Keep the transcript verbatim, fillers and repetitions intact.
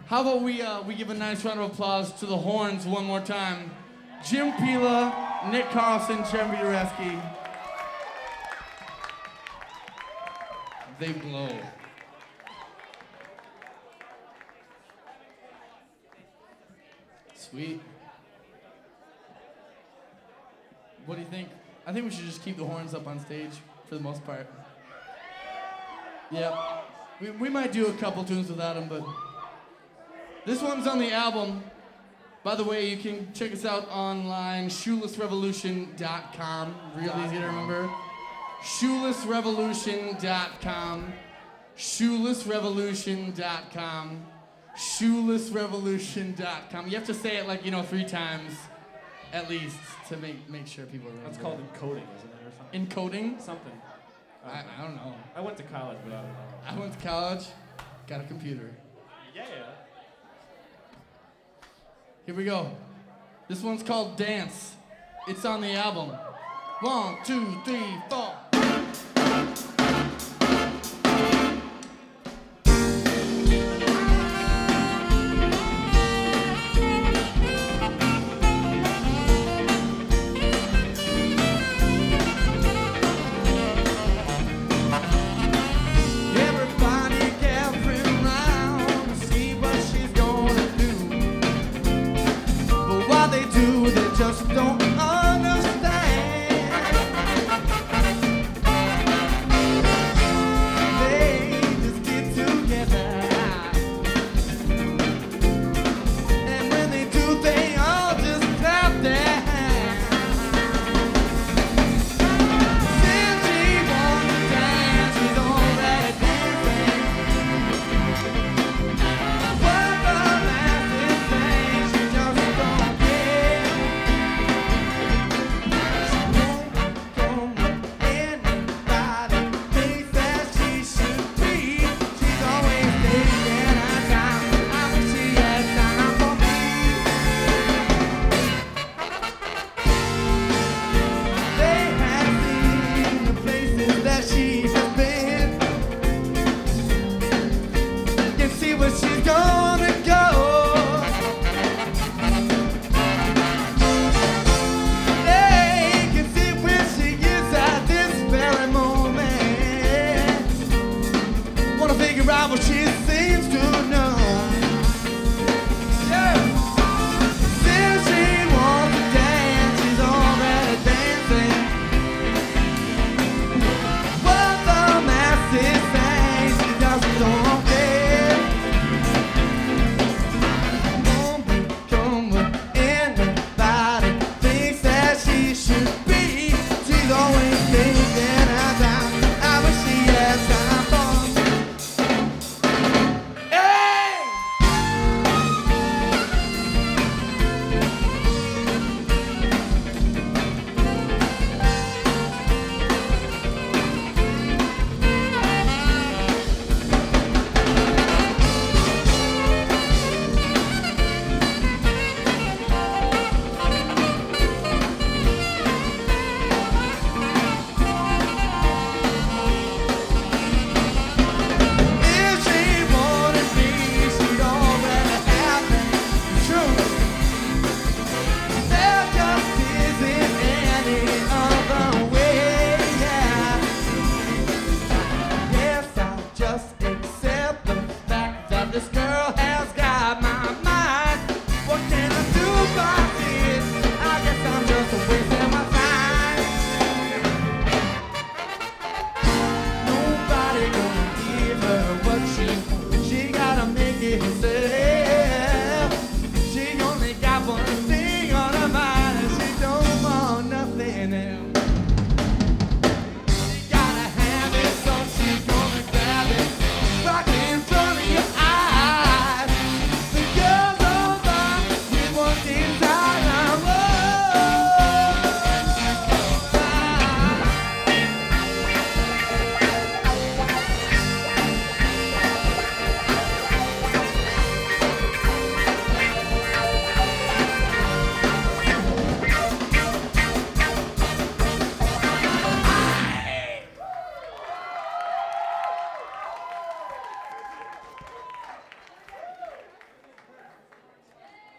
How about we uh, we give a nice round of applause to the horns one more time? Jim Pila, Nick Carlson, Jeremy Dureski. They blow. Sweet. What do you think? I think we should just keep the horns up on stage for the most part. Yep. We, we might do a couple tunes without them, but this one's on the album. By the way, you can check us out online, shoeless revolution dot com. Real easy to remember. shoeless revolution dot com. shoeless revolution dot com. shoeless revolution dot com. You have to say it like, you know, three times at least to make make sure people remember. That's called encoding, isn't it, or something? Encoding? Something. I, I don't know. I went to college, but I don't know. I went to college, got a computer. Yeah. Here we go. This one's called Dance. It's on the album. One, two, three, four.